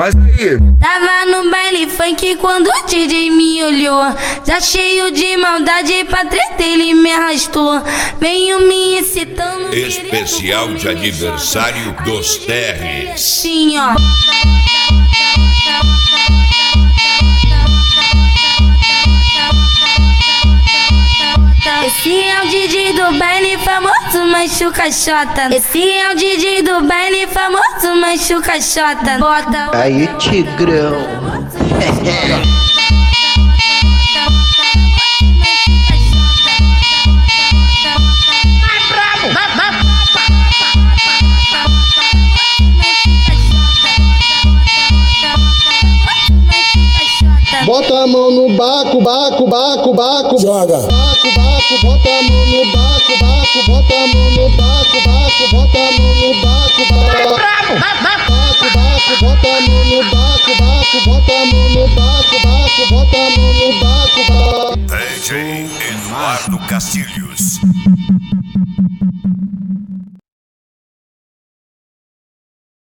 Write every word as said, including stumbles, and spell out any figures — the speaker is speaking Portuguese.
Mas aí, tava no baile funk quando o D J me olhou, já cheio de maldade pra treta ele me arrastou. Venho me excitando, especial de aniversário dos Terres. Sim, ó. Esse é o D J do baile famoso, machuca xota. Esse é o D J do baile famoso, machuca xota. Bota aí, Tigrão. Bota a mão no baco, baco, baco, baco. Joga. Baco, baco, bota a mão no baco, baco, bota a mão no baco, baco, bota a mão no baco, baco. Baco, baco, bota a mão no baco, baco, bota a mão no baco, baco, bota a mão no baco, baco. D J Eduardo Castilhos.